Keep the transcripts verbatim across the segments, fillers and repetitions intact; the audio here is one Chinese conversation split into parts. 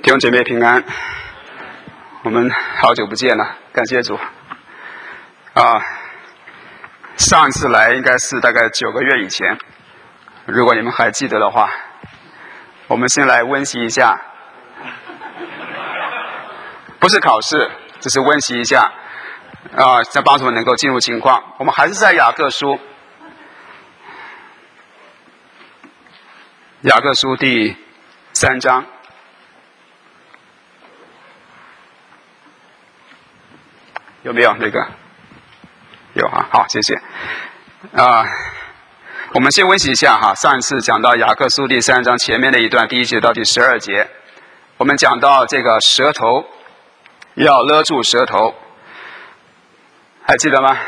弟兄姐妹平安，我们好久不见了，感谢主。啊，上一次来应该是大概九个月以前，如果你们还记得的话，我们先来温习一下，不是考试，只是温习一下，啊，再帮助我们能够进入情况。我们还是在雅各书，雅各书第三章。有没有那个？有啊，好，谢谢。啊、呃，我们先温习一下哈。上一次讲到雅各书第三章前面的一段，第一节到第十二节，我们讲到这个舌头要勒住舌头，还记得吗？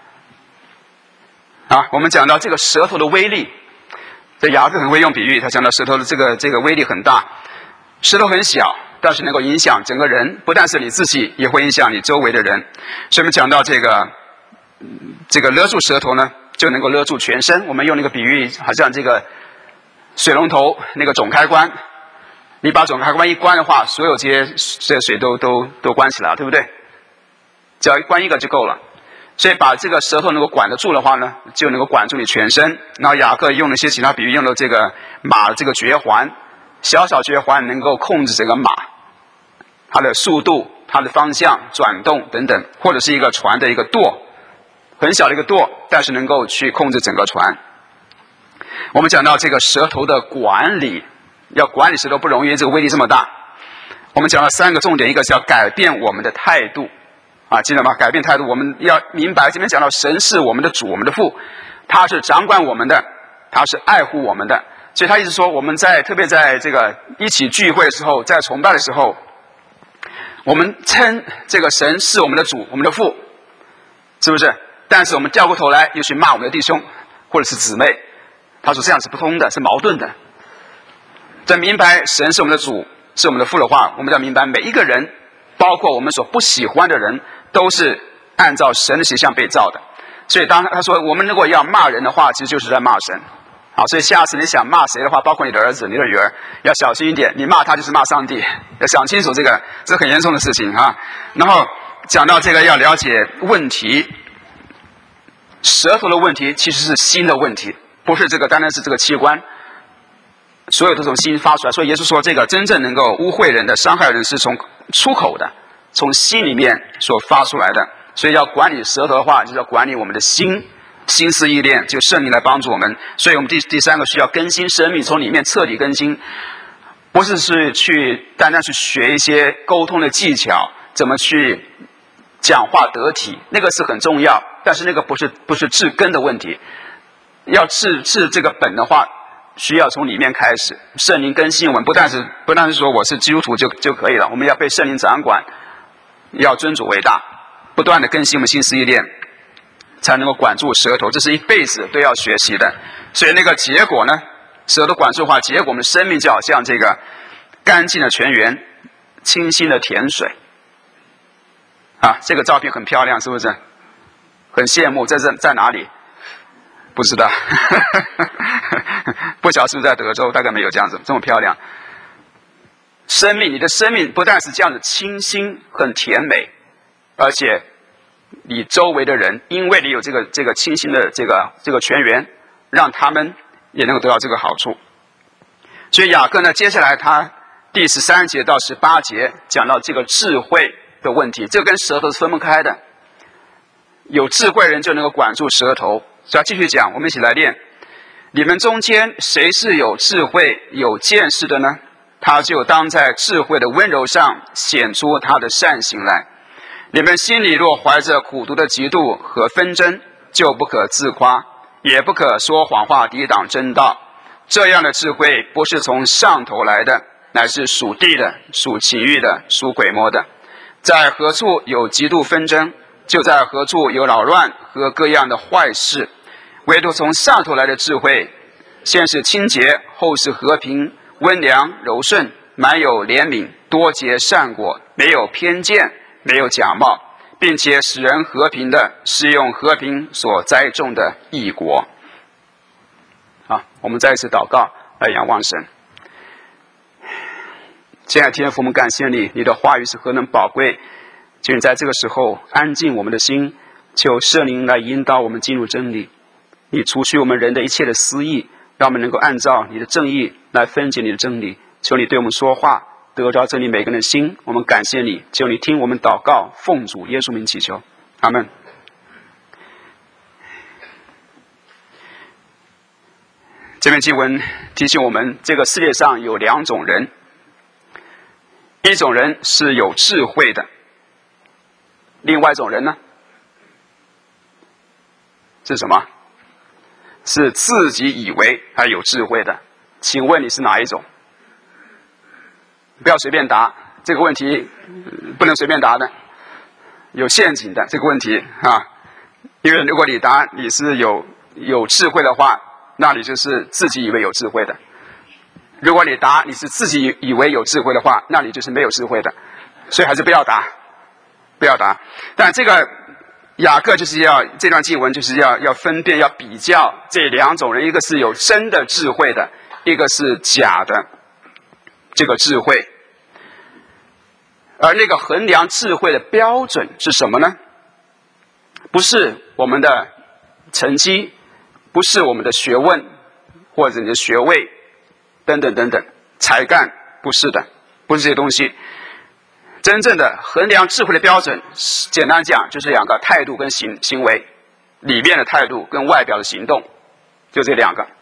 啊，我们讲到这个舌头的威力，这雅各很会用比喻，他讲到舌头的这个这个威力很大，舌头很小。但是能够影响整个人，不但是你自己，也会影响你周围的人。所以我们讲到这个，这个勒住舌头呢，就能够勒住全身。我们用那个比喻，好像这个水龙头那个总开关，你把总开关一关的话，所有这些这些水都都都关起来了，对不对？只要关一个就够了。所以把这个舌头能够管得住的话呢，就能够管住你全身。然后雅各用了一些其他比喻，用了这个马的这个绝环，小小绝环能够控制整个马。它的速度、它的方向、转动等等，或者是一个船的一个舵，很小的一个舵，但是能够去控制整个船。我们讲到这个舌头的管理，要管理舌头不容易，这个威力这么大。我们讲了三个重点，一个是要改变我们的态度，啊，记得吗？改变态度，我们要明白，这边讲到神是我们的主，我们的父，他是掌管我们的，他是爱护我们的。所以他一直说，我们在特别在这个一起聚会的时候，在崇拜的时候。我们称这个神是我们的主，我们的父，是不是？但是我们掉过头来又去骂我们的弟兄或者是姊妹，他说这样是不通的，是矛盾的。在明白神是我们的主，是我们的父的话，我们要明白每一个人，包括我们所不喜欢的人，都是按照神的形象被造的。所以当他说我们如果要骂人的话，其实就是在骂神。好，所以下次你想骂谁的话，包括你的儿子、你的女儿，要小心一点。你骂他就是骂上帝，要想清楚这个，这是很严重的事情啊。然后讲到这个，要了解问题，舌头的问题其实是心的问题，不是这个单单是这个器官，所有都从心发出来。所以耶稣说，这个真正能够污秽人的、伤害人是从出口的，从心里面所发出来的。所以要管理舌头的话，就是要管理我们的心。心思意念，就圣灵来帮助我们，所以我们第第三个需要更新生命，从里面彻底更新，不是是去单单去学一些沟通的技巧，怎么去讲话得体，那个是很重要，但是那个不是不是治根的问题。要治治这个本的话，需要从里面开始，圣灵更新我们，不但是不但是说我是基督徒就就可以了，我们要被圣灵掌管，要尊主为大，不断的更新我们心思意念。才能够管住舌头，这是一辈子都要学习的。所以那个结果呢，舌头管住的话，结果我们的生命就好像这个干净的泉源，清新的甜水。啊，这个照片很漂亮，是不是？很羡慕，在这在哪里？不知道，不晓得是不是在德州？大概没有这样子这么漂亮。生命，你的生命不但是这样子清新、很甜美，而且。你周围的人，因为你有这个这个清新的这个这个泉源，让他们也能够得到这个好处。所以雅各呢，接下来他第十三节到十八节讲到这个智慧的问题，这个跟舌头是分不开的。有智慧的人就能够管住舌头。所以要继续讲，我们一起来练。你们中间谁是有智慧、有见识的呢？他就当在智慧的温柔上显出他的善行来。你们心里若怀着苦毒的嫉妒和纷争，就不可自夸，也不可说谎话抵挡真道。这样的智慧不是从上头来的，乃是属地的、属情欲的、属鬼魔的。在何处有嫉妒纷争，就在何处有扰乱和各样的坏事。唯独从上头来的智慧，先是清洁，后是和平、温良、柔顺，满有怜悯，多结善果，没有偏见，没有假冒，并且使人和平的，是用和平所栽种的义国。好，我们再一次祷告，来仰望神。 亲爱的天父，我们感谢你，你的话语是何等宝贵，求你在这个时候安静我们的心，求圣灵来引导我们进入真理，你除去我们人的一切的私意，让我们能够按照你的正义来分解你的真理。求你对我们说话，得着真理每个人的心。我们感谢你，求你听我们祷告，奉主耶稣名祈求，阿们。这篇经文提醒我们，这个世界上有两种人，一种人是有智慧的，另外一种人呢是什么？是自己以为他有智慧的。请问你是哪一种？不要随便答，这个问题不能随便答的，有陷阱的这个问题啊。因为如果你答你是有有智慧的话，那你就是自己以为有智慧的；如果你答你是自己以为有智慧的话，那你就是没有智慧的。所以还是不要答，不要答。但这个雅各就是要这段经文就是要要分辨，要比较这两种人，一个是有真的智慧的，一个是假的这个智慧。而那个衡量智慧的标准是什么呢？不是我们的成绩，不是我们的学问或者你的学位等等等等，才干，不是的，不是这些东西。真正的衡量智慧的标准，简单讲就是两个：态度跟行行为，里面的态度跟外表的行动，就这两个。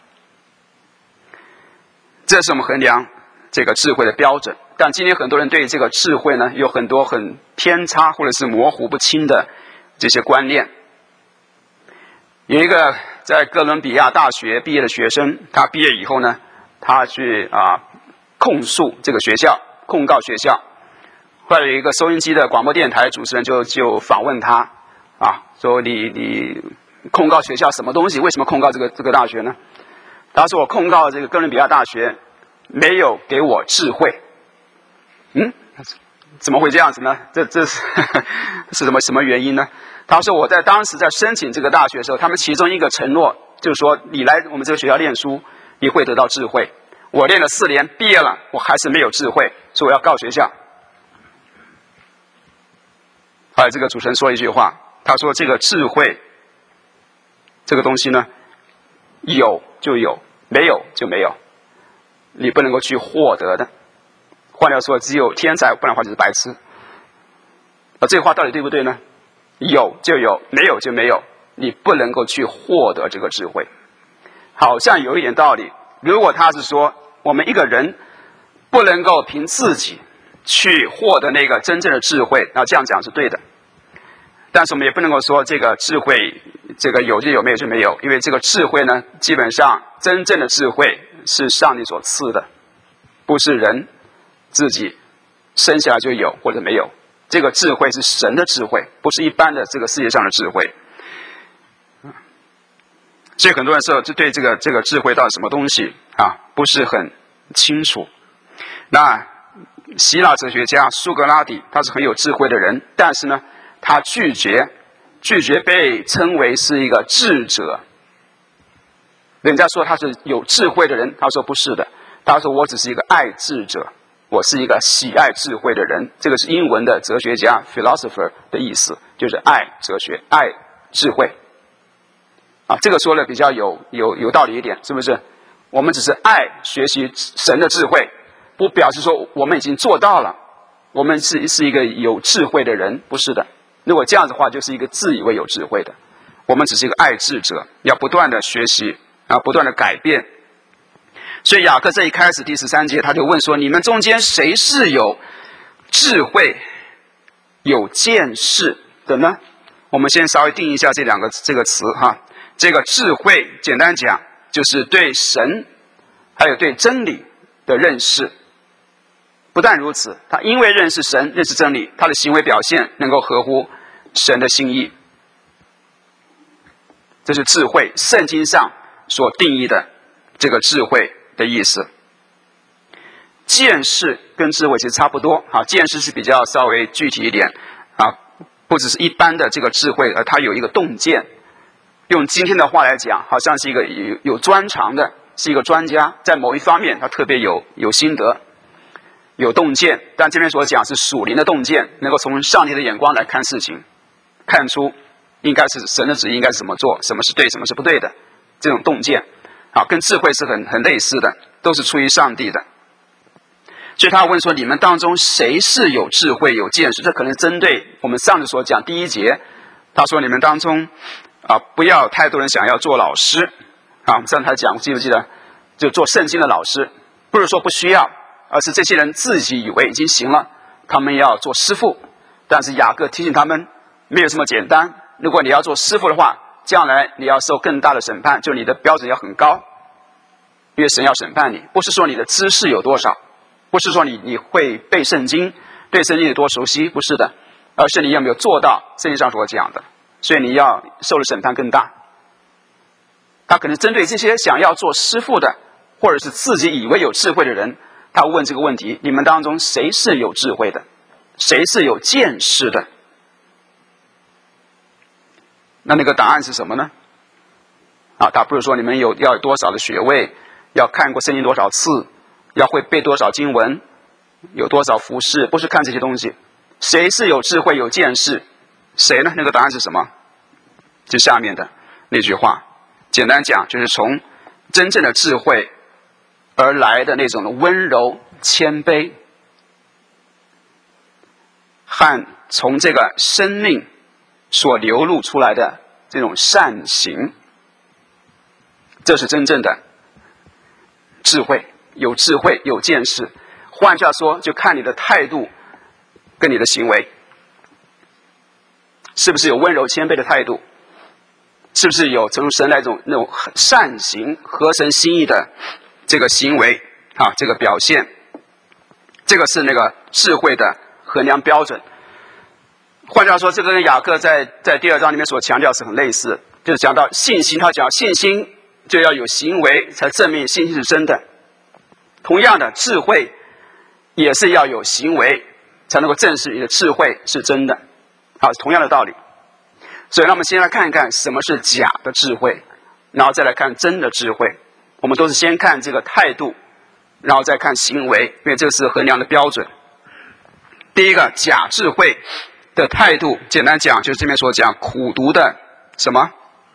这是我们衡量这个智慧的标准。但今天很多人对这个智慧呢，有很多很偏差或者是模糊不清的这些观念。有一个在哥伦比亚大学毕业的学生，他毕业以后呢，他去啊控诉这个学校，控告学校。后来有一个收音机的广播电台主持人就就访问他，啊，说你你控告学校什么东西？为什么控告这个这个大学呢？他说我控告这个哥伦比亚大学没有给我智慧。嗯，怎么会这样子呢？这这是是什么什么原因呢？他说我在当时在申请这个大学的时候，他们其中一个承诺就是说，你来我们这个学校念书，你会得到智慧。我练了四年，毕业了，我还是没有智慧，所以我要告学校。后来这个主持人说一句话，他说这个智慧这个东西呢，有就有，没有就没有，你不能够去获得的。换句话说，只有天才，不然的话就是白痴。啊，这个话到底对不对呢？有就有，没有就没有，你不能够去获得这个智慧。好像有一点道理。如果他是说我们一个人不能够凭自己去获得那个真正的智慧，那这样讲是对的。但是我们也不能够说这个智慧这个有就有，没有就没有，因为这个智慧呢，基本上真正的智慧是上帝所赐的，不是人自己生下来就有或者没有。这个智慧是神的智慧，不是一般的这个世界上的智慧。所以很多人说就对这个这个智慧到底什么东西啊，不是很清楚。那希腊哲学家苏格拉底他是很有智慧的人，但是呢，他拒绝拒绝被称为是一个智者。人家说他是有智慧的人，他说不是的，他说我只是一个爱智者，我是一个喜爱智慧的人。这个是英文的哲学家 philosopher 的意思，就是爱哲学，爱智慧。啊，这个说的比较有有有道理一点，是不是？我们只是爱学习神的智慧，不表示说我们已经做到了，我们是是一个有智慧的人，不是的。如果这样子的话，就是一个自以为有智慧的。我们只是一个爱智者，要不断的学习，啊，不断的改变。所以雅各这一开始第十三节他就问说，你们中间谁是有智慧有见识的呢？我们先稍微定一下这两个这个词哈。这个智慧简单讲就是对神还有对真理的认识。不但如此，他因为认识神认识真理，他的行为表现能够合乎神的心意。这是智慧，圣经上所定义的这个智慧的意思。见识跟智慧其实差不多啊，见识是比较稍微具体一点啊，不只是一般的这个智慧，而它有一个洞见。用今天的话来讲，好像是一个有有专长的，是一个专家，在某一方面他特别有有心得。 有洞见，但这边所讲是属灵的洞见，能够从上帝的眼光来看事情，看出应该是神的旨意应该是怎么做，什么是对，什么是不对的，这种洞见啊，跟智慧是很很类似的，都是出于上帝的。所以他问说，你们当中谁是有智慧有见识？这可能针对我们上次所讲第一节，他说你们当中啊，不要太多人想要做老师啊。我们上次他讲，记不记得？就做圣经的老师，不是说不需要，而是这些人自己以为已经行了，他们要做师傅。但是雅各提醒他们，没有这么简单。如果你要做师傅的话，将来你要受更大的审判，就你的标准要很高，因为神要审判你，不是说你的知识有多少，不是说你你会背圣经，对圣经有多熟悉，不是的，而是你有没有做到圣经上所讲的，所以你要受的审判更大。他可能针对这些想要做师傅的，或者是自己以为有智慧的人，他问这个问题：你们当中谁是有智慧的？谁是有见识的？那那个答案是什么呢？啊，他不是说你们有要有多少的学位，要看过圣经多少次，要会背多少经文，有多少服饰，不是看这些东西。谁是有智慧有见识？谁呢？那个答案是什么？就下面的那句话，简单讲就是从真正的智慧而来的那种温柔谦卑，和从这个生命所流露出来的这种善行，这是真正的智慧，有智慧有见识。换句话说，就看你的态度跟你的行为，是不是有温柔谦卑的态度，是不是有从神来种那种善行合神心意的这个行为啊，这个表现，这个是那个智慧的衡量标准。换句话说，这个跟雅各在在第二章里面所强调是很类似，就是讲到信心，他讲信心就要有行为才证明信心是真的。同样的，智慧也是要有行为才能够证实你的智慧是真的。好，同样的道理。所以让我们先来看一看什么是假的智慧，然后再来看真的智慧。我们都是先看这个态度，然后再看行为，因为这是衡量的标准。第一个，假智慧的态度，简单讲就是这边所讲苦毒的什么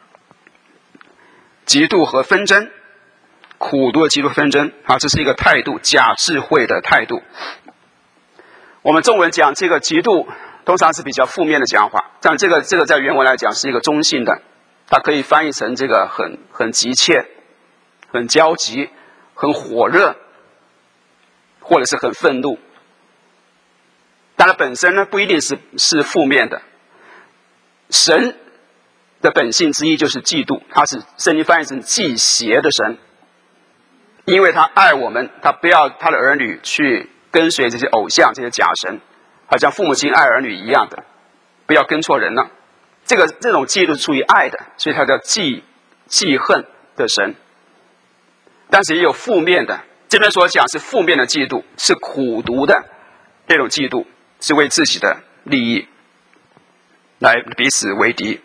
嫉妒和纷争，苦毒的嫉妒纷争啊，这是一个态度，假智慧的态度。我们中文讲这个嫉妒通常是比较负面的讲法，但这个这个在原文来讲是一个中性的，它可以翻译成这个很很急切、很焦急、很火热，或者是很愤怒。但它本身呢不一定是是负面的。神的本性之一就是嫉妒，他是圣经翻译成忌邪的神，因为他爱我们，他不要他的儿女去跟随这些偶像、这些假神，好像父母亲爱儿女一样的，不要跟错人了。这个这种嫉妒是出于爱的，所以他叫忌忌恨的神。但是也有负面的，这边所讲是负面的嫉妒，是苦毒的那种嫉妒，是为自己的利益来彼此为敌，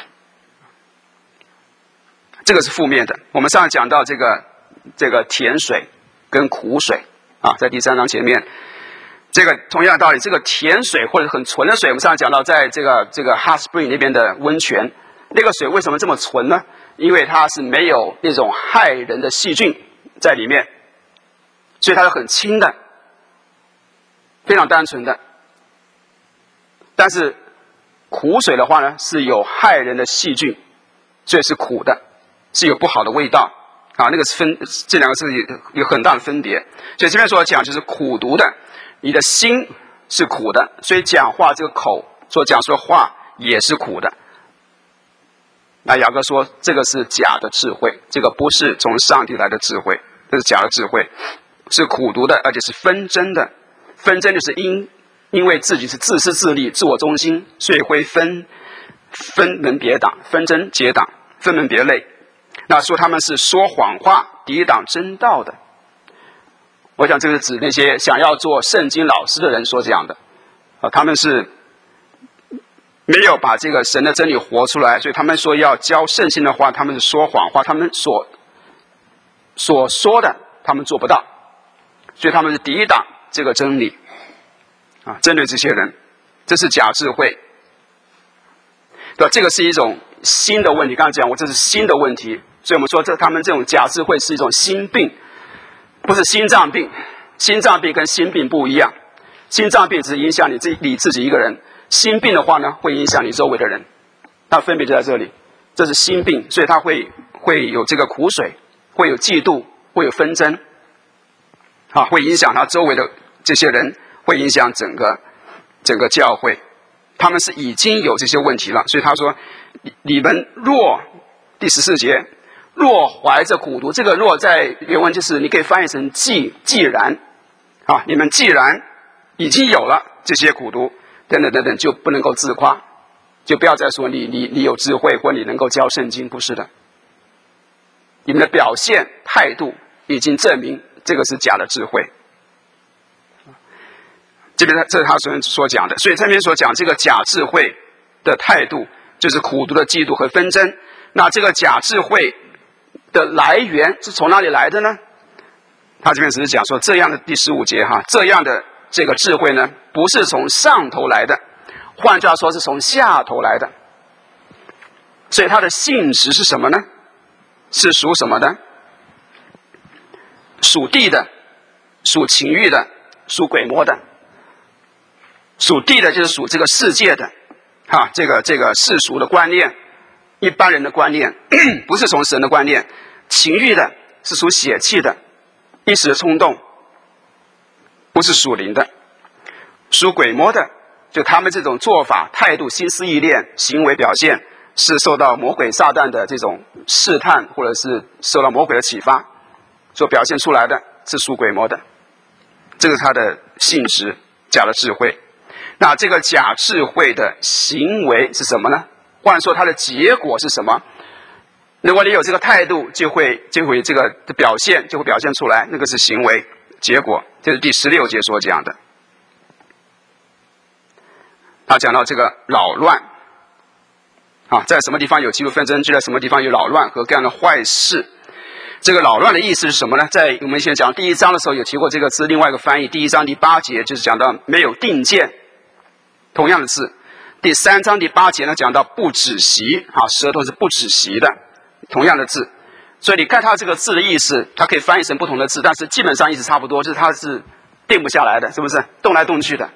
这个是负面的。我们上次讲到这个这个甜水跟苦水啊，在第三章前面，这个同样的道理，这个甜水或者很纯的水，我们上次讲到，在这个这个 Hot Spring 那边的温泉，那个水为什么这么纯呢？因为它是没有那种害人的细菌在里面，所以它是很清的，非常单纯的。但是苦水的话呢，是有害人的细菌，所以是苦的，是有不好的味道啊。那个是分，这两个是有有很大的分别。所以这边所讲就是苦毒的，你的心是苦的，所以讲话这个口所讲说话也是苦的。那雅各说，这个是假的智慧，这个不是从上帝来的智慧，这是假的智慧，是苦毒的，而且是纷争的。纷争就是因因为自己是自私自利、自我中心，所以会分分门别党、纷争结党、分门别类。那说他们是说谎话、抵挡真道的。我想这是指那些想要做圣经老师的人所讲的啊，他们是没有把这个神的真理活出来，所以他们说要教圣经的话，他们是说谎话，他们所所说的他们做不到，所以他们是抵挡这个真理啊，针对这些人，这是假智慧，对吧？这个是一种新的问题。刚才讲过，这是新的问题，所以我们说这他们这种假智慧是一种心病，不是心脏病。心脏病跟心病不一样，心脏病只影响你自己你自己一个人，心病的话呢，会影响你周围的人，它分别就在这里。这是心病，所以它会会有这个苦水，会有嫉妒，会有纷争，啊，会影响他周围的这些人，会影响整个整个教会。他们是已经有这些问题了，所以他说：“你你们若第十四节，若怀着苦毒，这个若在原文就是你可以翻译成既既然，啊，你们既然已经有了这些苦毒，等等等等，就不能够自夸。”就不要再说你你你有智慧或你能够教圣经，不是的。你们的表现态度已经证明这个是假的智慧。这边这是他所所讲的，所以这边所讲这个假智慧的态度，就是苦毒的嫉妒和纷争。那这个假智慧的来源是从哪里来的呢？他这边只是讲说这样的第十五节哈，这样的这个智慧呢，不是从上头来的。换句话说，是从下头来的，所以它的性质是什么呢？是属什么的？属地的，属情欲的，属鬼魔的。属地的就是属这个世界的，哈，这个这个世俗的观念，一般人的观念，不是从神的观念。情欲的是属血气的，一时的冲动，不是属灵的。属鬼魔的，就他们这种做法、态度、心思意念、行为表现，是受到魔鬼撒旦的这种试探，或者是受到魔鬼的启发，所表现出来的是属鬼魔的。这个是它的性质，假的智慧。那这个假智慧的行为是什么呢？或者说它的结果是什么？如果你有这个态度，就会就会这个表现就会表现出来，那个是行为结果。这是第十六节所讲的。他讲到这个扰乱啊，在什么地方有嫉妒纷争，就在什么地方有扰乱和各样的坏事。这个扰乱的意思是什么呢？在我们以前讲第一章的时候有提过这个字，另外一个翻译，第一章第八节就是讲到没有定见，同样的字。第三章第八节呢讲到不止息啊，舌头是不止息的，同样的字。所以你看它这个字的意思，它可以翻译成不同的字，但是基本上意思差不多，就是它是定不下来的，是不是？动来动去的。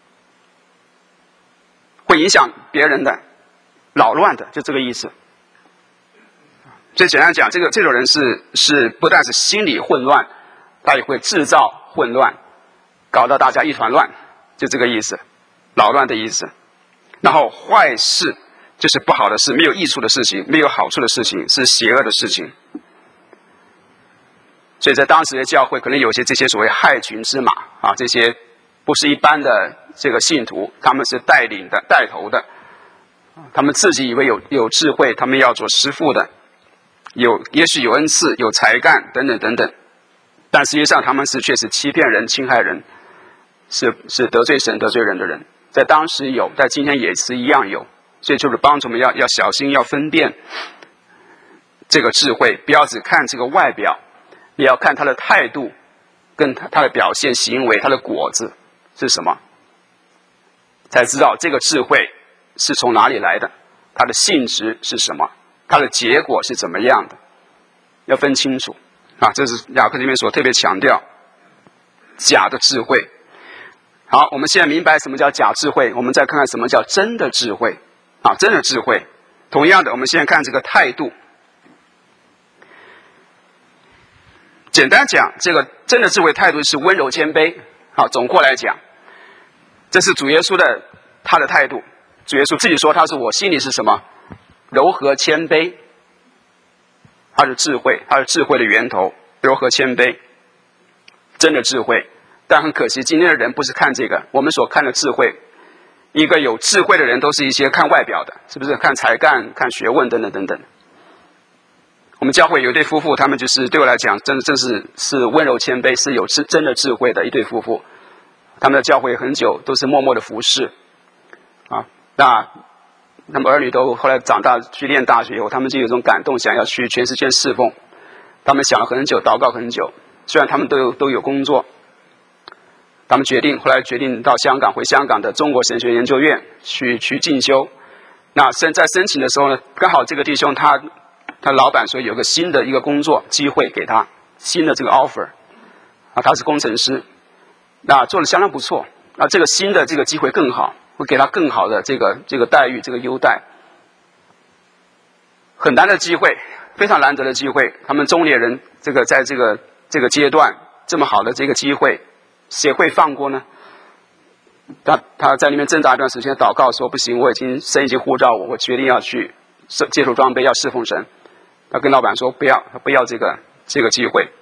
会影响别人的，扰乱的，就这个意思。所以简单讲，这个这种人是是不但是心理混乱，他也会制造混乱，搞到大家一团乱，就这个意思，扰乱的意思。然后坏事就是不好的事，没有益处的事情，没有好处的事情，是邪恶的事情。所以在当时的教会，可能有些这些所谓害群之马啊，这些不是一般的这个信徒，他们是带领的、带头的，他们自己以为有有智慧，他们要做师父的，有也许有恩赐、有才干等等等等，但实际上他们是却是欺骗人、侵害人，是是得罪神、得罪人的人。在当时有，在今天也是一样有，所以就是帮助我们要要小心，要分辨这个智慧，不要只看这个外表，也要看他的态度，跟他他的表现、行为、他的果子是什么，才知道这个智慧是从哪里来的，它的性质是什么，它的结果是怎么样的，要分清楚啊！这是雅各这边所特别强调假的智慧。好，我们现在明白什么叫假智慧，我们再看看什么叫真的智慧啊！真的智慧，同样的，我们现在看这个态度。简单讲，这个真的智慧态度是温柔谦卑。好，总括来讲，这是主耶稣的他的态度。主耶稣自己说，他是我心里是什么？柔和谦卑。他是智慧，他是智慧的源头，柔和谦卑，真的智慧。但很可惜，今天的人不是看这个，我们所看的智慧，一个有智慧的人都是一些看外表的，是不是？看才干、看学问等等等等。我们教会有一对夫妇，他们就是对我来讲，真真是是温柔谦卑，是有智真的智慧的一对夫妇。他们的教会很久都是默默的服侍，啊，那他们儿女都后来长大去念大学以后，他们就有一种感动，想要去全世界侍奉。他们想了很久，祷告很久，虽然他们都有都有工作。 他们决定后来决定到香港，回香港的中国神学研究院去去进修。那申在申请的时候呢，刚好这个弟兄他他老板说有个新的一个工作机会给他，新的这个 offer 啊，他是工程师，那做的相当不错。那这个新的这个机会更好，会给他更好的这个这个待遇，这个优待。很难的机会，非常难得的机会。他们中年人这个在这个这个阶段这么好的这个机会，谁会放过呢？他他在里面挣扎一段时间，祷告说不行，我已经神已经呼召我，我决定要去接受装备，要侍奉神。他跟老板说不要，他不要这个这个机会。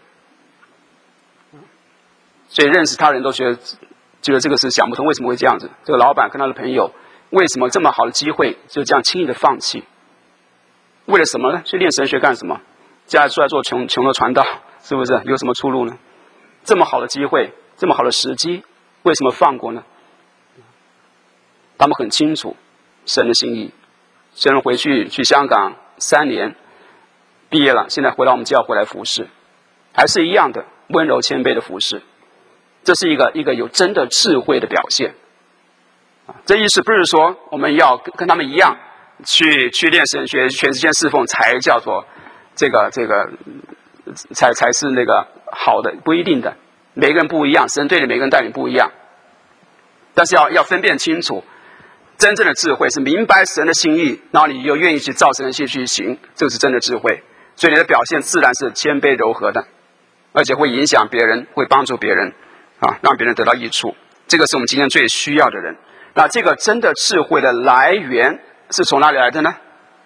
所以认识他人都觉得觉得这个是想不通，为什么会这样子？这个老板跟他的朋友为什么这么好的机会就这样轻易的放弃？为了什么呢？去练神学干什么？将来出来做穷穷的传道，是不是有什么出路呢？这么好的机会，这么好的时机，为什么放过呢？他们很清楚神的心意。虽然回去去香港三年，毕业了，现在回到我们教会来服侍，还是一样的温柔谦卑的服侍。这是一个一个有真的智慧的表现。这意思不是说我们要跟他们一样去去练神学，全时间侍奉才叫做这个这个才才是那个好的，不一定的，每个人不一样，神对的每个人带领不一样。但是要要分辨清楚，真正的智慧是明白神的心意，然后你又愿意去照神的心意去行，这个是真的智慧。所以你的表现自然是谦卑柔和的，而且会影响别人，会帮助别人啊，让别人得到益处。这个是我们今天最需要的人。那这个真的智慧的来源是从哪里来的呢？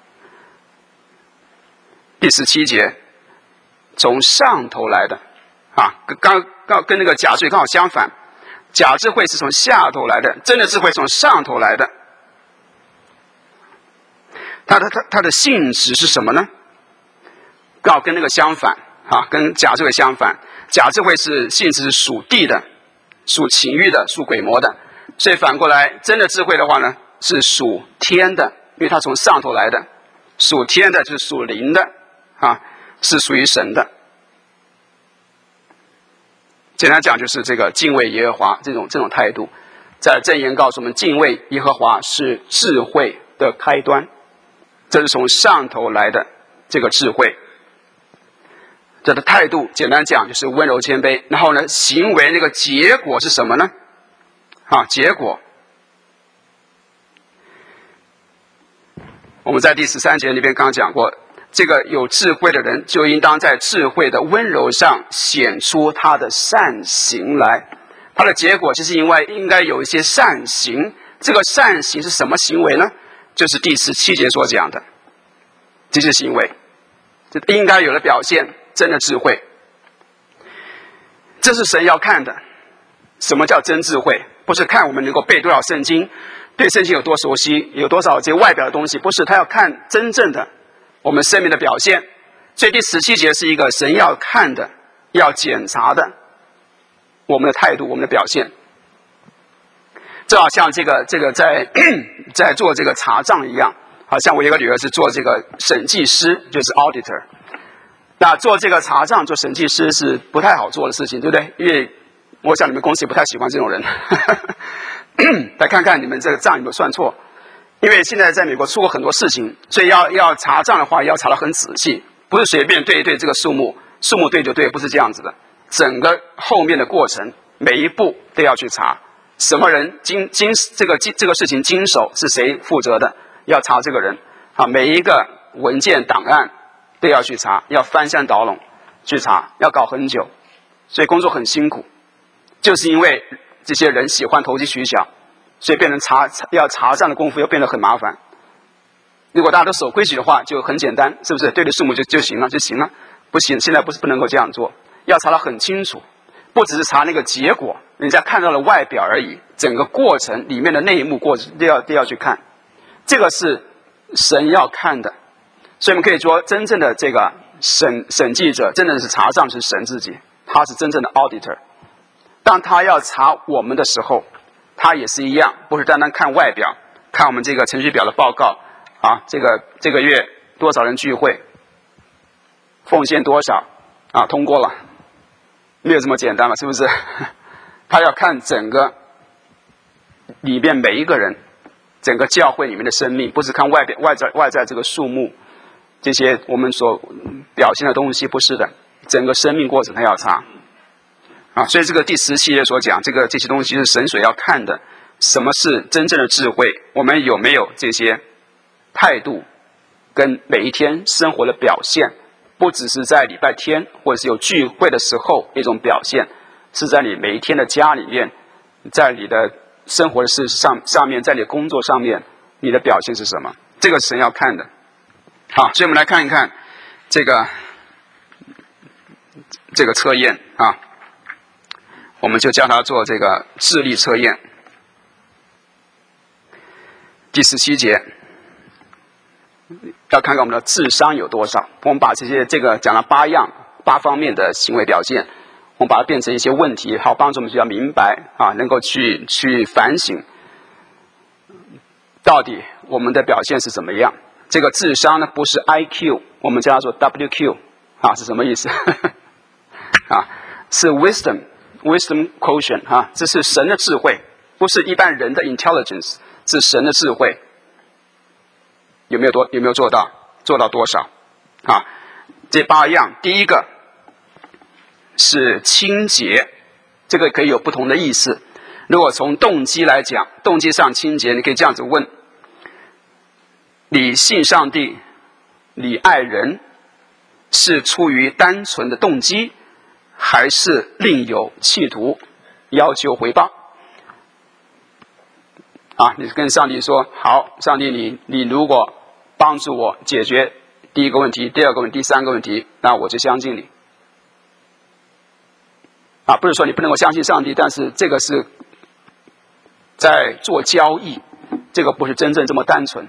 第十七节，从上头来的啊，刚刚跟那个假智慧刚好相反，假智慧是从下头来的，真的智慧从上头来的。它的它它的性质是什么呢？刚好跟那个相反啊，跟假智慧相反。假智慧是性质是属地的，属情欲的，属鬼魔的。所以反过来，真的智慧的话呢，是属天的，因为它从上头来的。属天的就是属灵的啊，是属于神的。简单讲就是这个敬畏耶和华这种这种态度。在箴言告诉我们，敬畏耶和华是智慧的开端，这是从上头来的这个智慧。这的态度简单讲就是温柔谦卑，然后呢，行为那个结果是什么呢？啊，结果我们在第十三节里边刚刚讲过，这个有智慧的人就应当在智慧的温柔上显出他的善行来。他的结果就是因为应该有一些善行，这个善行是什么行为呢？就是第十七节所讲的这些行为，这应该有的表现，真的智慧。这是神要看的。什么叫真智慧？不是看我们能够背多少圣经，对圣经有多熟悉，有多少这外表的东西，不是，他要看真正的我们生命的表现。所以第十七节是一个神要看的，要检查的我们的态度，我们的表现。这好像这个这个在在做这个查账一样，好像我有个女儿是做这个审计师，就是 auditor。那做这个查账做审计师是不太好做的事情，对不对？因为我想你们公司也不太喜欢这种人。来看看你们这个账有没有算错，因为现在在美国出过很多事情，所以要要查账的话要查得很仔细，不是随便对一对这个数目，数目对就对，不是这样子的。整个后面的过程每一步都要去查，什么人经经这个这个事情经手是谁负责的，要查这个人啊，每一个文件档案都要去查，要翻山倒笼去查，要搞很久，所以工作很辛苦。就是因为这些人喜欢投机取巧，所以变成查要查账的功夫又变得很麻烦。如果大家都守规矩的话，就很简单，是不是？对对数目就就行了，就行了。不行，现在不是不能够这样做，要查得很清楚，不只是查那个结果，人家看到了外表而已，整个过程里面的内幕过程都要都要去看，这个是神要看的。所以我们可以说，真正的这个审审计者，真的是查账是神自己，他是真正的 auditor。当他要查我们的时候，他也是一样，不是单单看外表，看我们这个程序表的报告啊，这个这个月多少人聚会，奉献多少啊，通过了，没有这么简单了，是不是？ 他要看整个里边每一个人，整个教会里面的生命，不是看外边外在外在这个数目，这些我们所表现的东西，不是的，整个生命过程他要查啊。所以这个第十系列所讲，这个这些东西是神所要看的。什么是真正的智慧？我们有没有这些态度跟每一天生活的表现？不只是在礼拜天或者是有聚会的时候一种表现，是在你每一天的家里面，在你的生活的事上上面，在你的工作上面，你的表现是什么？这个神要看的。好，所以我们来看一看这个这个测验啊，我们就叫它做这个智力测验。第十七节，要看看我们的智商有多少。我们把这些这个讲了八样八方面的行为表现，我们把它变成一些问题，好帮助我们比较明白啊，能够去去反省，到底我们的表现是怎么样。这个智商呢，不是 I Q， 我们叫它做 W Q 啊，是什么意思？啊，是 wisdom wisdom quotient 啊，这是神的智慧，不是一般人的 intelligence。是神的智慧，有没有多有没有做到？做到多少？啊，这八样，第一个是清洁，这个可以有不同的意思。如果从动机来讲，动机上清洁，你可以这样子问：你信上帝，你爱人，是出于单纯的动机，还是另有企图，要求回报？啊，你跟上帝说好，上帝你你如果帮助我解决第一个问题、第二个问题、第三个问题，那我就相信你。啊，不是说你不能够相信上帝，但是这个是在做交易，这个不是真正这么单纯。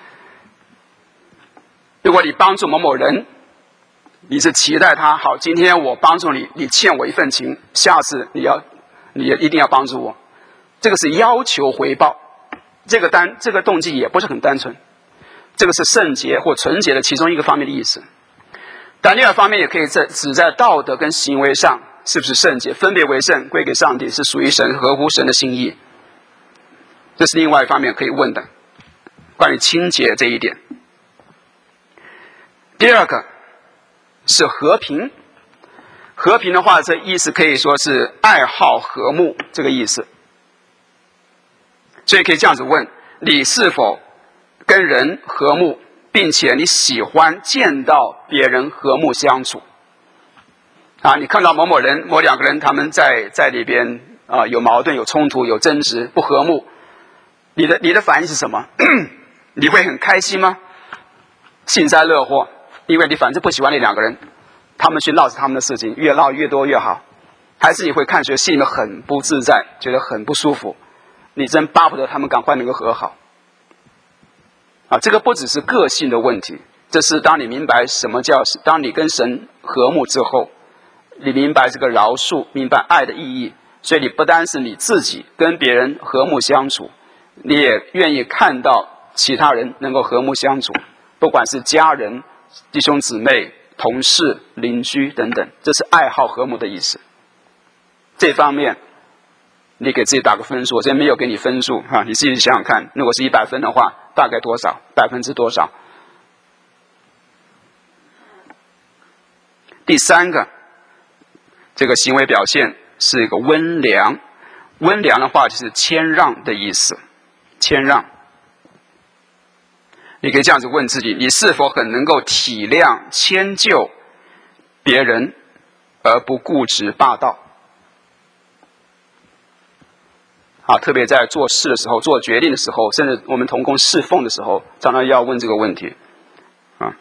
如果你帮助某某人，你是期待他好，今天我帮助你，你欠我一份情，下次你要你一定要帮助我，这个是要求回报。这个单这个动机也不是很单纯，这个是圣洁或纯洁的其中一个方面的意思。但另外一方面也可以在指在道德跟行为上是不是圣洁，分别为圣，归给上帝，是属于神，合乎神的心意。这是另外一方面可以问的，关于清洁这一点。第二个是和平，和平的话，这意思可以说是爱好和睦这个意思。所以可以这样子问：你是否跟人和睦，并且你喜欢见到别人和睦相处？啊，你看到某某人、某两个人他们在在里边啊有矛盾、有冲突、有争执、不和睦，你的你的反应是什么？你会很开心吗？幸灾乐祸，因为你反正不喜欢那两个人，他们去闹着他们的事情，越闹越多越好，还是你会看觉得心里面很不自在，觉得很不舒服？你真巴不得他们赶快能够和好啊！这个不只是个性的问题，这是当你明白什么叫当你跟神和睦之后，你明白这个饶恕，明白爱的意义，所以你不单是你自己跟别人和睦相处，你也愿意看到其他人能够和睦相处，不管是家人、弟兄姊妹、同事、邻居等等，这是爱好和睦的意思。这方面你给自己打个分数，我这边没有给你分数哈，你自己想想看，如果是一百分的话，大概多少？百分之多少？第三个，这个行为表现是一个温良，温良的话就是谦让的意思，谦让。你可以这样子问自己：你是否很能够体谅、迁就别人，而不固执霸道？啊，特别在做事的时候、做决定的时候，甚至我们同工侍奉的时候，常常要问这个问题。啊，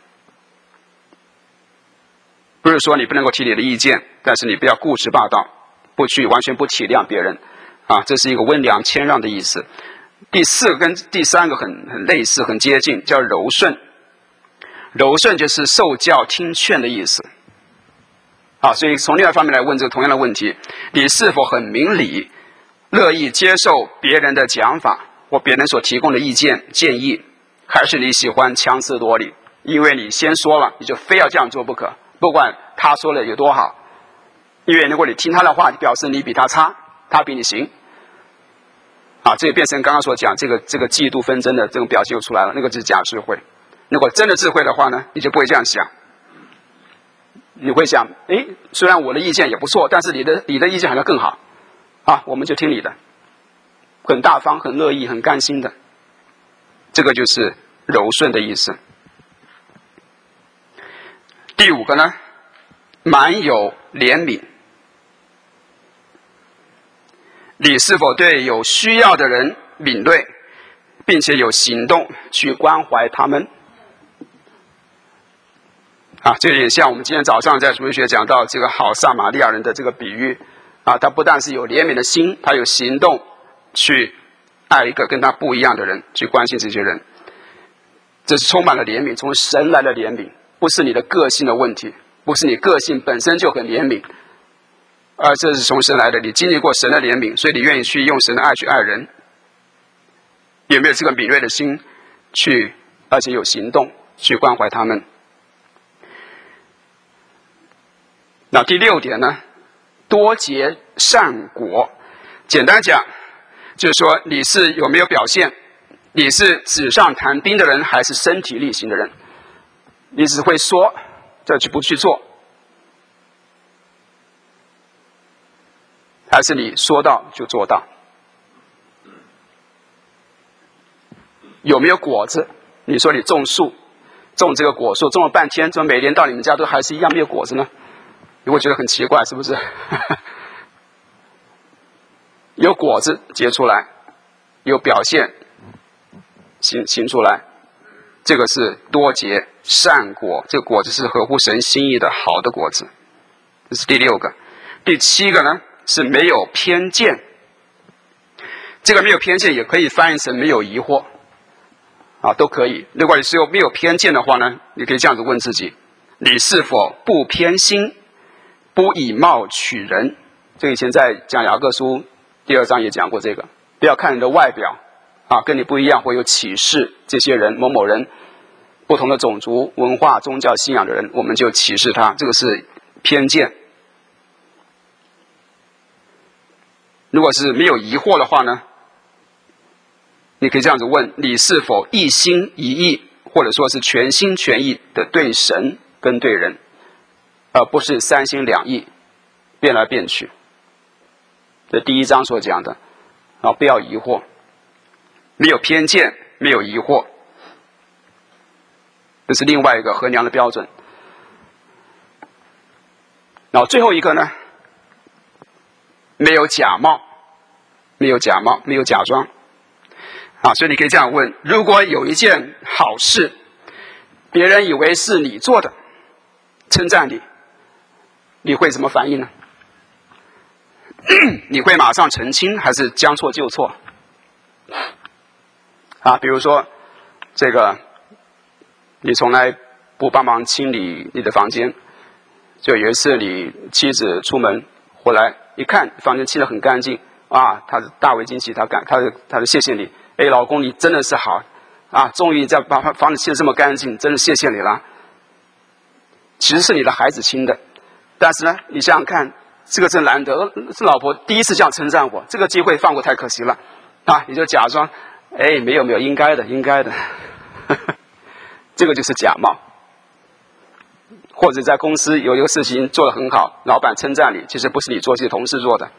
不是说你不能够提你的意见，但是你不要固执霸道，不去完全不体谅别人。啊，这是一个温良谦让的意思。第四个跟第三个很很类似、很接近，叫柔顺。柔顺就是受教听劝的意思。啊，所以从另外一方面来问这个同样的问题：你是否很明理？乐意接受别人的讲法或别人所提供的意见建议，还是你喜欢强词夺理？因为你先说了，你就非要这样做不可，不管他说的有多好。因为如果你听他的话，表示你比他差， 他比你行。啊，这也变成刚刚所讲这个这个嫉妒纷争的这种表现又出来了，那个就是假智慧。如果真的智慧的话呢，你就不会这样想。你会想，诶，虽然我的意见也不错，但是你的你的意见好像更好，啊，我们就听你的，很大方、很乐意、很甘心的。这个就是柔顺的意思。第五个呢，满有怜悯。你是否对有需要的人敏锐，并且有行动去关怀他们？啊，这也像我们今天早上在主日学讲到这个好撒玛利亚人的这个比喻啊，他不但是有怜悯的心，他有行动去爱一个跟他不一样的人，去关心这些人。这是充满了怜悯，从神来的怜悯，不是你的个性的问题，不是你个性本身就很怜悯，而这是从神来的。你经历过神的怜悯，所以你愿意去用神的爱去爱人。有没有这个敏锐的心去，而且有行动去关怀他们？那第六点呢，多结善果。简单讲，就是说你是有没有表现，你是纸上谈兵的人，还是身体力行的人？你只会说，这就不去做，还是你说到就做到？有没有果子？你说你种树，种这个果树，种了半天，怎么每年到你们家都还是一样没有果子呢？你会觉得很奇怪，是不是？有果子结出来，有表现行行出来，这个是多结善果。这个果子是合乎神心意的好的果子，这是第六个。第七个呢，是没有偏见。这个没有偏见也可以翻译成没有疑惑啊，都可以。如果你是有没有偏见的话呢，你可以这样子问自己：你是否不偏心，不以貌取人？这个以前在讲雅各书第二章也讲过这个。不要看你的外表啊，跟你不一样，会有歧视这些人，某某人，不同的种族、文化、宗教信仰的人，我们就歧视他，这个是偏见。如果是没有疑惑的话呢，你可以这样子问：你是否一心一意，或者说是全心全意的对神跟对人，而不是三心两意变来变去？这第一章所讲的啊，不要疑惑，没有偏见，没有疑惑，这是另外一个衡量的标准。然后最后一个呢，没有假冒，没有假冒，没有假装啊。所以你可以这样问：如果有一件好事，别人以为是你做的，称赞你，你会怎么反应呢？你会马上澄清，还是将错就错？啊，比如说这个，你从来不帮忙清理你的房间，就有一次你妻子出门回来一看，房间清得很干净啊，她大为惊喜，她感，她她就谢谢你，哎，老公你真的是好啊，终于在把房子清得这么干净，真的谢谢你了。其实是你的孩子清的，但是呢，你想想看，这个真难得，是老婆第一次这样称赞我，这个机会放过太可惜了啊！你就假装，哎，没有没有，应该的，应该的，这个就是假冒。或者在公司有一个事情做得很好，老板称赞你，其实不是你做，是同事做的，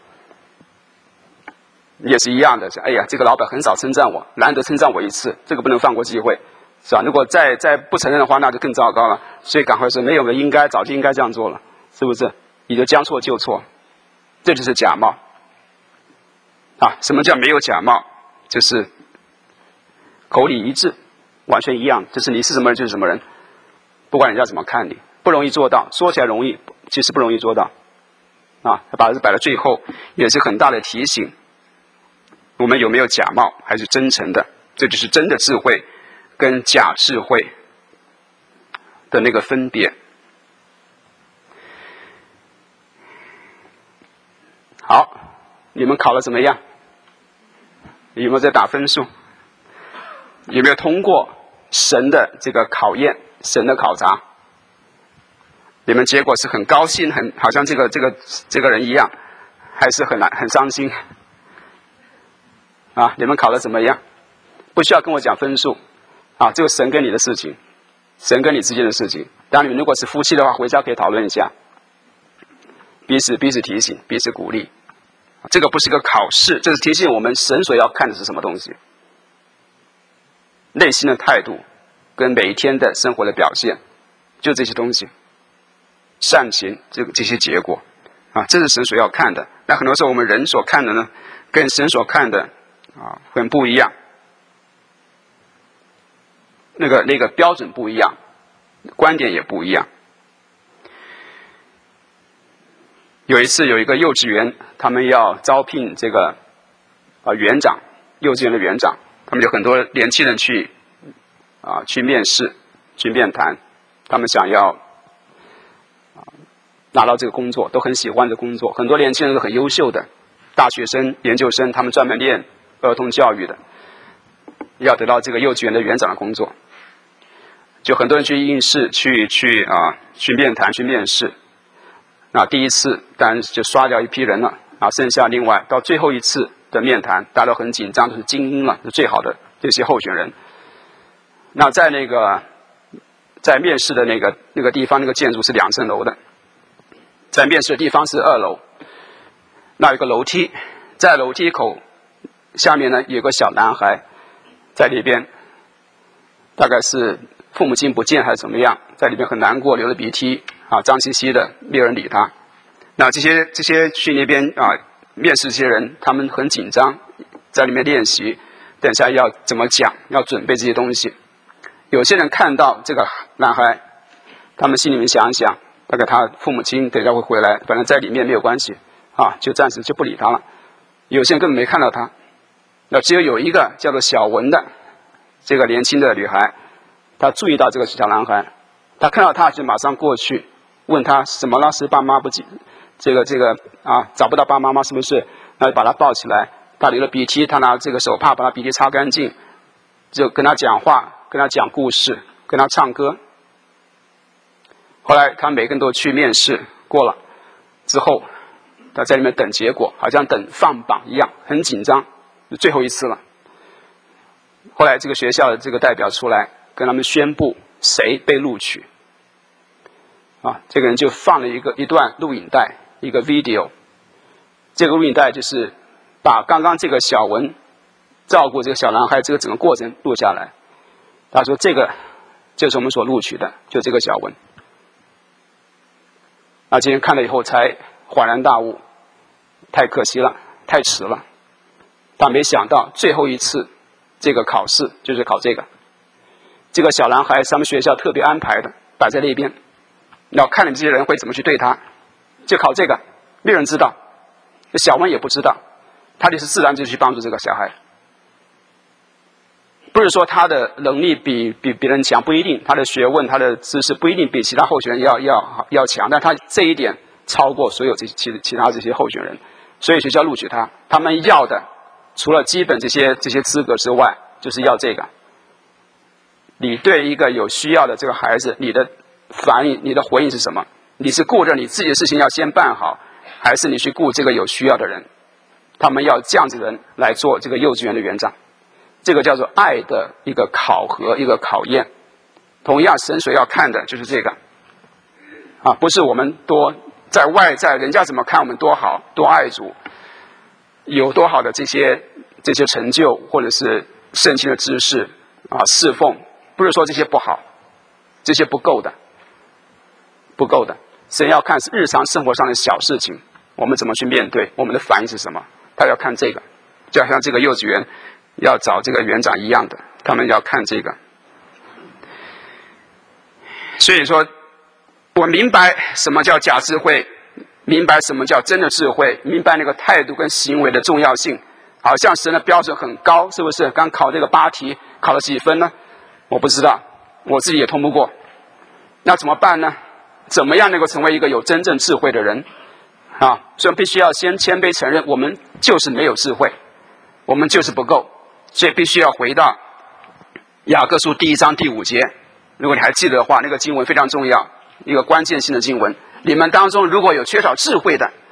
也是一样的。哎呀，这个老板很少称赞我，难得称赞我一次，这个不能放过机会，是吧？如果再再不承认的话，那就更糟糕了。所以赶快说，没有没有，应该早就应该这样做了，是不是？你就将错就错，这就是假冒啊！什么叫没有假冒？就是口里一致，完全一样，就是你是什么人就是什么人，不管人家怎么看你，不容易做到。说起来容易，其实不容易做到啊！把它摆到最后，也是很大的提醒。我们有没有假冒，还是真诚的？这就是真的智慧跟假智慧的那个分别。好，你们考得怎么样？有没有在打分数？有没有通过神的这个考验，神的考察？你们结果是很高兴，很好像这个这个这个人一样， 还是很难很伤心。啊，你们考得怎么样？不需要跟我讲分数，啊，这个神跟你的事情，神跟你之间的事情。当然，你们如果是夫妻的话，回家可以讨论一下，彼此彼此提醒，彼此鼓励。这个不是个考试，这是提醒我们神所要看的是什么东西，内心的态度跟每一天的生活的表现，就这些东西，善行这个这些结果啊，这是神所要看的。那很多时候我们人所看的呢，跟神所看的啊很不一样，那个那个标准不一样，观点也不一样。有一次有一个幼稚园，他们要招聘这个啊园长，幼稚园的园长，他们有很多年轻人去啊去面试，去面谈，他们想要啊拿到这个工作，都很喜欢这工作，很多年轻人都很优秀的大学生、研究生，他们专门练儿童教育的，要得到这个幼稚园的园长的工作，就很多人去应试，去去啊去面谈，去面试。那第一次当然就刷掉一批人了，然后剩下另外到最后一次的面谈，大家都很紧张，都是精英了，是最好的这些候选人。那在那个在面试的那个那个地方，那个建筑是两层楼的，在面试的地方是二楼，那有个楼梯，在楼梯口下面呢有个小男孩在里边，大概是父母亲不见还是怎么样，在里边很难过，流着鼻涕啊，脏兮兮的，没有人理他。那这些这些去那边啊面试这些人，他们很紧张，在里面练习，等一下要怎么讲，要准备这些东西。有些人看到这个男孩，他们心里面想一想，大概他父母亲等一下会回来，反正在里面没有关系啊，就暂时就不理他了。有些人根本没看到他，那只有有一个叫做小文的这个年轻的女孩，她注意到这个小男孩，她看到他就马上过去问他怎么了，是爸妈不记这个这个啊找不到爸妈妈是不是？那就把他抱起来，他流了鼻涕，他拿这个手帕把他鼻涕擦干净，就跟他讲话，跟他讲故事，跟他唱歌。后来他每个人都去面试过了之后，他在里面等结果，好像等放榜一样，很紧张，最后一次了。后来这个学校的这个代表出来跟他们宣布谁被录取啊，这个人就放了一个一段录影带，一个 video， 这个录影带就是把刚刚这个小文照顾这个小男孩这个整个过程录下来。他说这个就是我们所录取的，就这个小文。那今天看了以后才恍然大悟，太可惜了，太迟了。他没想到最后一次这个考试就是考这个，这个小男孩是他们学校特别安排的，摆在那边，要看你们这些人会怎么去对他，就考这个，没有人知道，小文也不知道，他就是自然就去帮助这个小孩。不是说他的能力比比别人强，不一定，他的学问、他的知识不一定比其他候选人要要要强，但他这一点超过所有这其其他这些候选人，所以学校录取他。他们要的除了基本这些这些资格之外，就是要这个。你对一个有需要的这个孩子，你的反应、你的回应是什么？你是顾着你自己的事情要先办好，还是你去顾这个有需要的人？他们要这样子的人来做这个幼稚园的园长。这个叫做爱的一个考核，一个考验。同样，神所要看的就是这个啊，不是我们多在外在人家怎么看我们多好，多爱主，有多好的这些这些成就，或者是圣经的知识啊，侍奉，不是说这些不好，这些不够的，不够的。神要看是日常生活上的小事情，我们怎么去面对，我们的反应是什么，他要看这个，就好像这个幼稚园要找这个园长一样的，他们要看这个。所以说，我明白什么叫假智慧，明白什么叫真的智慧，明白那个态度跟行为的重要性。好像神的标准很高，是不是？刚考这个八题，考了几分呢？我不知道，我自己也通不过。那怎么办呢？怎么样能够成为一个有真正智慧的人啊？所以必须要先谦卑承认，我们就是没有智慧，我们就是不够。所以必须要回到雅各书第一章第五节，如果你还记得的话，那个经文非常重要，一个关键性的经文。你们当中如果有缺少智慧的，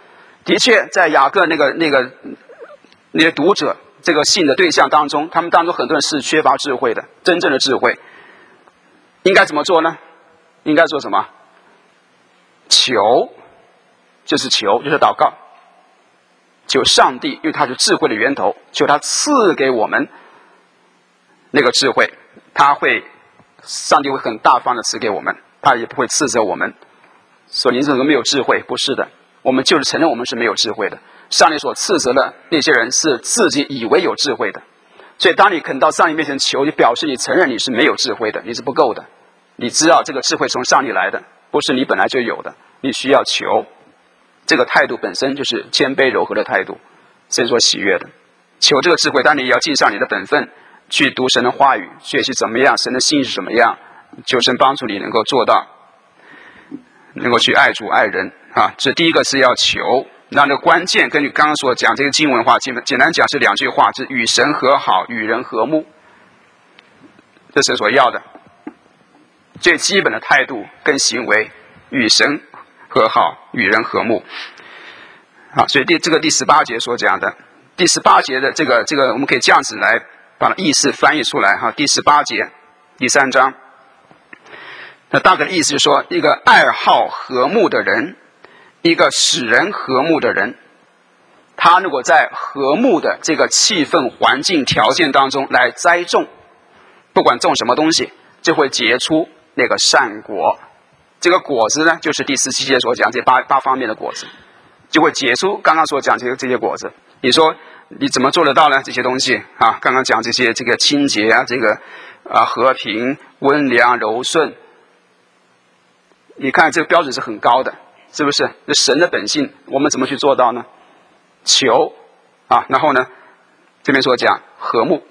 的确，在雅各那个那个那些读者这个信的对象当中，他们当中很多人是缺乏智慧的，真正的智慧应该怎么做呢？应该做什么？求，就是求，就是祷告，求上帝，因为他是智慧的源头，求他赐给我们那个智慧，他会，上帝会很大方的赐给我们，他也不会斥责我们，说你怎么没有智慧？不是的，我们就是承认我们是没有智慧的。上帝所斥责的那些人是自己以为有智慧的，所以当你肯到上帝面前求，就表示你承认你是没有智慧的，你是不够的，你知道这个智慧从上帝来的，不是你本来就有的，你需要求。这个态度本身就是谦卑柔和的态度，神所喜悦的。求这个智慧，但你也要尽上你的本分，去读神的话语，学习怎么样，神的心意是怎么样，求神帮助你能够做到，能够去爱主爱人啊。这第一个是要求。那这个关键根据刚刚所讲这个经文的话，简简单讲是两句话，是与神和好，与人和睦，这是所要的最基本的态度跟行为，与神和好，与人和睦。好，所以第这个第十八节所讲的，第十八节的这个这个我们可以这样子来把它意思翻译出来哈。第十八节第三章，那大概的意思就是说，一个爱好和睦的人，一个使人和睦的人，他如果在和睦的这个气氛环境条件当中来栽种，不管种什么东西，就会结出那个善果。这个果子呢，就是第十七节所讲这八八方面的果子，就会结出刚刚所讲这些这些果子。你说你怎么做得到呢？这些东西啊，刚刚讲这些这个清洁啊，这个啊和平、温良、柔顺，你看这个标准是很高的，是不是？这神的本性，我们怎么去做到呢？求啊，然后呢，这边所讲和睦。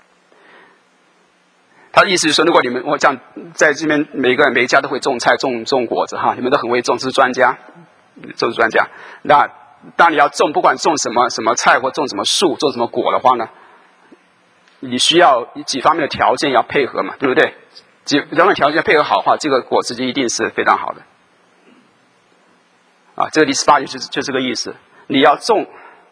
他的意思是说，如果你们我讲在这边每个人每一家都会种菜种种果子哈，你们都很会种，是专家，种植专家。那当你要种，不管种什么什么菜或种什么树，种什么果的话呢，你需要几方面的条件要配合嘛，对不对？几方面条件配合好的话，这个果子就一定是非常好的。啊，这个第十八节就是就这个意思。你要种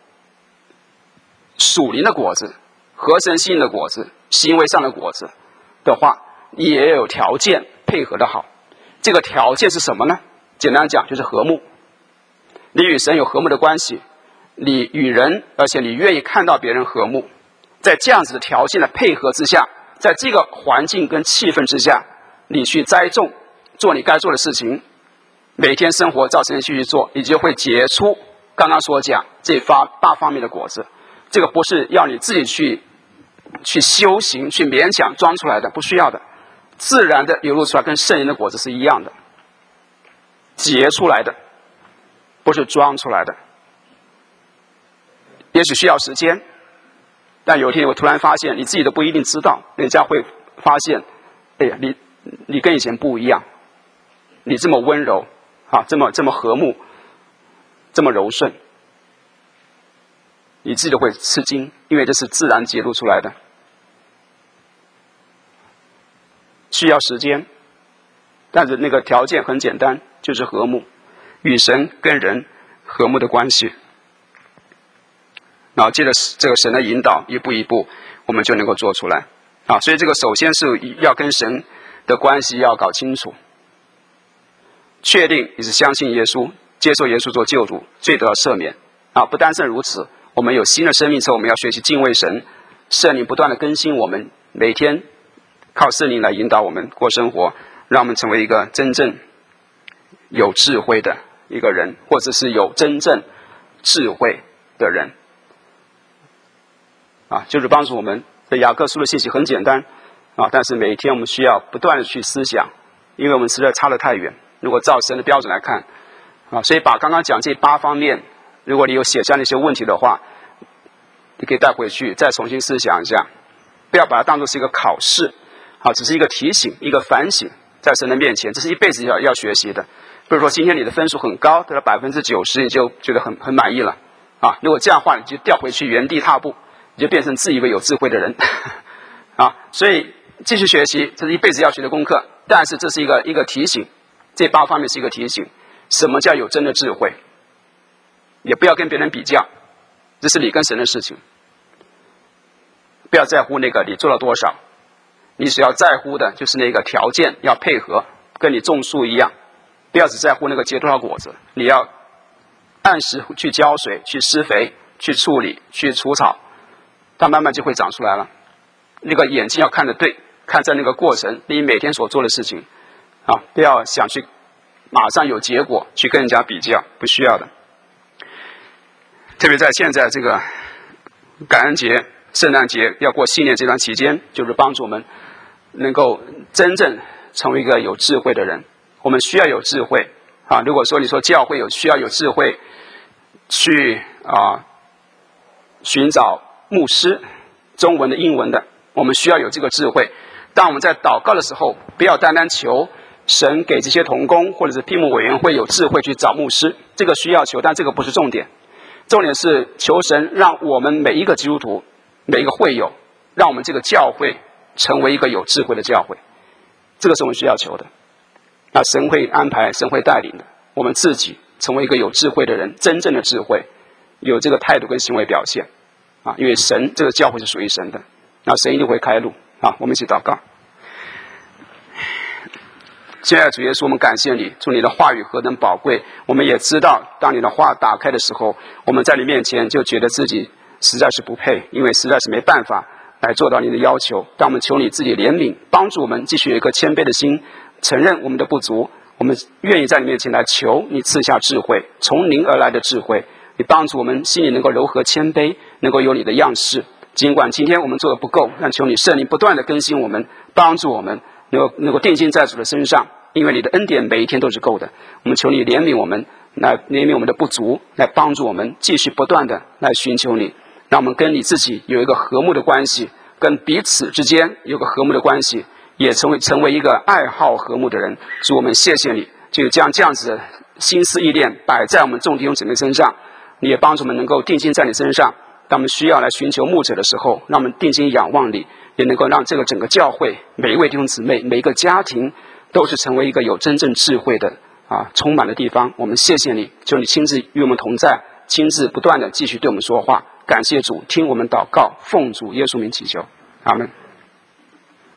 属灵的果子、合神心意的果子、行为上的果子的话，你也有条件配合的好。这个条件是什么呢？简单讲就是和睦。你与神有和睦的关系，你与人，而且你愿意看到别人和睦，在这样子的条件的配合之下，在这个环境跟气氛之下，你去栽种，做你该做的事情，每天生活照神去去做，你就会结出刚刚所讲这发八方面的果子。这个不是要你自己去去修行去勉强装出来的，不需要的，自然的流露出来，跟圣灵的果子是一样的，结出来的，不是装出来的。也许需要时间，但有一天我突然发现，你自己都不一定知道，人家会发现，哎呀，你你跟以前不一样，你这么温柔啊，这么这么和睦，这么柔顺，你自己都会吃惊，因为这是自然结露出来的，需要时间，但是那个条件很简单，就是和睦，与神跟人和睦的关系。然后借着这个神的引导，一步一步我们就能够做出来啊。所以这个首先是要跟神的关系要搞清楚，确定你是相信耶稣，接受耶稣做救主，罪得赦免啊。不单是如此，我们有新的生命之后，我们要学习敬畏神，圣灵不断的更新我们，每天靠圣灵来引导我们过生活，让我们成为一个真正有智慧的一个人，或者是有真正智慧的人啊，就是帮助我们。这雅各书的信息很简单啊，但是每一天我们需要不断的去思想，因为我们实在差得太远。如果照神的标准来看啊，所以把刚刚讲这八方面，如果你有写下那些问题的话，你可以带回去再重新思想一下，不要把它当作是一个考试啊，只是一个提醒，一个反省，在神的面前，这是一辈子要要学习的。比如说今天你的分数很高，得了百分之九十，你就觉得很很满意了啊。如果这样的话，你就调回去原地踏步，你就变成自以为有智慧的人啊。所以继续学习，这是一辈子要学的功课。但是这是一个一个提醒，这八方面是一个提醒，什么叫有真的智慧也不要跟别人比较，这是你跟神的事情。不要在乎那个你做了多少，你只要在乎的就是那个条件要配合，跟你种树一样。不要只在乎那个结多少果子，你要按时去浇水、去施肥、去处理、去除草，它慢慢就会长出来了。那个眼睛要看得对，看在那个过程，你每天所做的事情啊，不要想去马上有结果去跟人家比较，不需要的。特别在现在这个感恩节、圣诞节要过新年这段期间，就是帮助我们能够真正成为一个有智慧的人。我们需要有智慧啊！如果说你说教会有需要有智慧去啊寻找牧师，中文的、英文的，我们需要有这个智慧。当我们在祷告的时候，不要单单求神给这些同工或者是聘牧委员会有智慧去找牧师，这个需要求，但这个不是重点。重点是求神让我们每一个基督徒、每一个会友，让我们这个教会成为一个有智慧的教会，这个是我们需要求的。那神会安排，神会带领的，我们自己成为一个有智慧的人，真正的智慧，有这个态度跟行为表现啊！因为神这个教会是属于神的，那神一定会开路啊！我们一起祷告。现在主耶稣，我们感谢你，祝你的话语何等宝贵。我们也知道，当你的话打开的时候，我们在你面前就觉得自己实在是不配，因为实在是没办法来做到你的要求。但我们求你自己怜悯，帮助我们继续有一个谦卑的心，承认我们的不足，我们愿意在你面前来求你赐下智慧，从您而来的智慧，你帮助我们心里能够柔和谦卑，能够有你的样式。尽管今天我们做的不够，但求你圣灵不断的更新我们，帮助我们能够能够定睛在主的身上，因为你的恩典每一天都是够的。我们求你怜悯我们，来怜悯我们的不足，来帮助我们继续不断的来寻求你，让我们跟你自己有一个和睦的关系，跟彼此之间有个和睦的关系，也成为成为一个爱好和睦的人。主，我们谢谢你，就将这样子的心思意念摆在我们众弟兄姊妹身上，你也帮助我们能够定睛在你身上。当我们需要来寻求牧者的时候，让我们定睛仰望你，也能够让这个整个教会每一位弟兄姊妹、每一个家庭都是成为一个有真正智慧的啊充满的地方。我们谢谢你，求你亲自与我们同在，亲自不断的继续对我们说话。感谢主，听我们祷告，奉主耶稣名祈求，阿们。